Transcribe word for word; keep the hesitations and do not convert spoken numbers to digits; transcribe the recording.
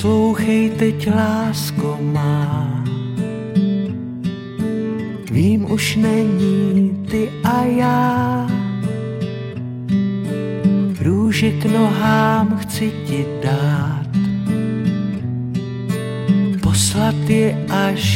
Poslouchej teď, lásko má, vím, už není ty a já. Růže k nohám chci ti dát, poslat je až